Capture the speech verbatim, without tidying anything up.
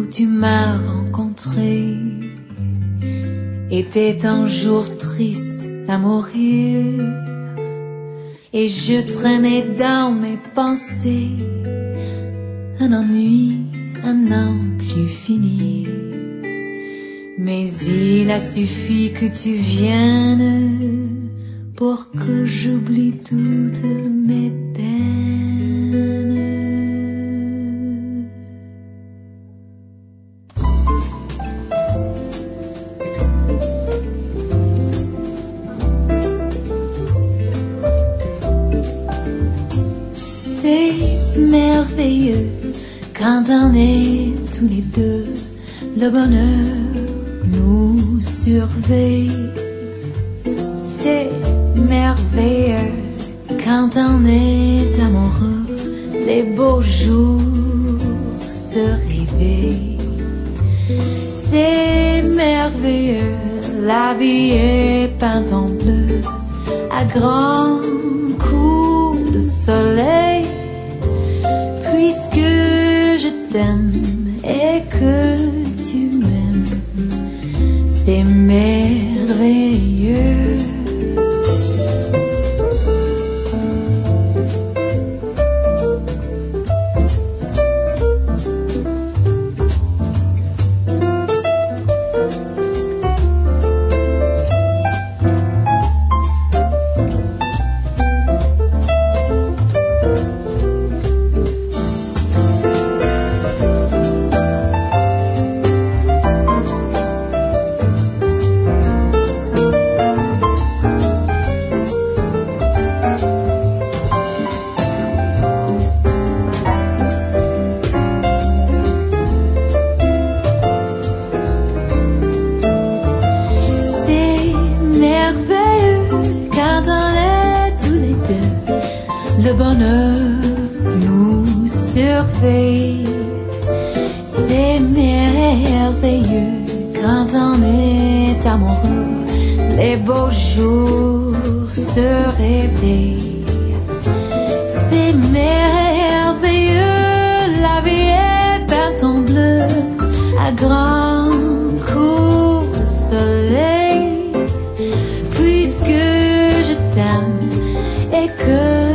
tu m'as rencontré était un jour triste à mourir, et je traînais dans mes pensées un ennui à n'en plus finir. Mais il a suffi que tu viennes pour que j'oublie toutes mes peines. C'est merveilleux quand on est tous les deux, le bonheur nous surveille. C'est merveilleux quand on est amoureux, les beaux jours se réveillent. C'est merveilleux, la vie est peinte en bleu à grands coups de soleil. Puisque je t'aime et que tu m'aimes, c'est merveilleux. Le bonheur nous surveille. C'est merveilleux quand on est amoureux, les beaux jours se réveillent. C'est merveilleux, la vie est peinte en bleu à grands coups de soleil. Puisque je t'aime et que